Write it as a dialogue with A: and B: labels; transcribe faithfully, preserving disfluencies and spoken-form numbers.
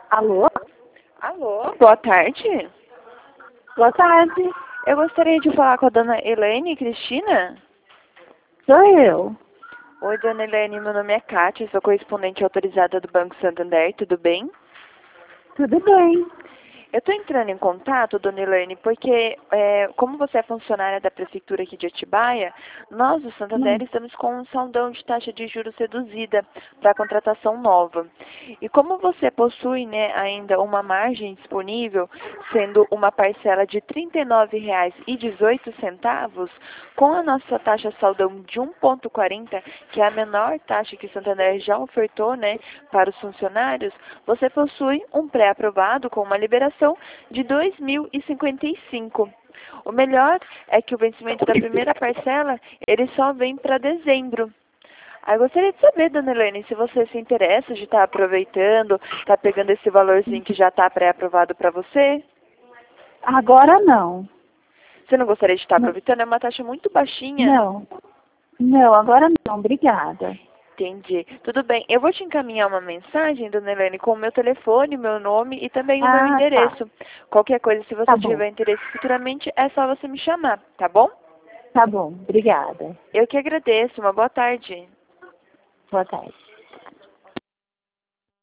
A: Alô?
B: Alô, boa tarde.
A: Boa tarde.
B: Eu gostaria de falar com a dona Elaine Cristina.
A: Sou eu.
B: Oi, dona Elaine, meu nome é Kátia, sou correspondente autorizada do Banco Santander, tudo bem?
A: Tudo bem?
B: Eu estou entrando em contato, dona Elaine, porque é, como você é funcionária da Prefeitura aqui de Atibaia, nós do Santander
A: Hum.
B: estamos com um saldão de taxa de juros reduzida para contratação nova. E como você possui, né, ainda uma margem disponível, sendo uma parcela de trinta e nove reais e dezoito centavos, com a nossa taxa saldão de um vírgula quarenta, que é a menor taxa que o Santander já ofertou, né, para os funcionários, você possui um pré-aprovado com uma liberação de dois mil e cinquenta e cinco. O melhor é que o vencimento da primeira parcela, ele só vem para dezembro. Aí eu gostaria de saber, dona Elaine, se você se interessa de estar aproveitando, estar pegando esse valorzinho que já está pré-aprovado para você.
A: Agora não.
B: Você não gostaria de estar
A: Não.
B: aproveitando? É uma taxa muito baixinha.
A: Não. Não, agora não. Obrigada.
B: Entendi. Tudo bem. Eu vou te encaminhar uma mensagem, dona Elaine, com o meu telefone, meu nome e também o meu
A: Ah, tá.
B: endereço. Qualquer coisa, se
A: Tá
B: você
A: bom.
B: tiver interesse futuramente, é só você me chamar, tá bom?
A: Tá bom. Obrigada.
B: Eu que agradeço. Uma boa tarde.
A: Boa tarde.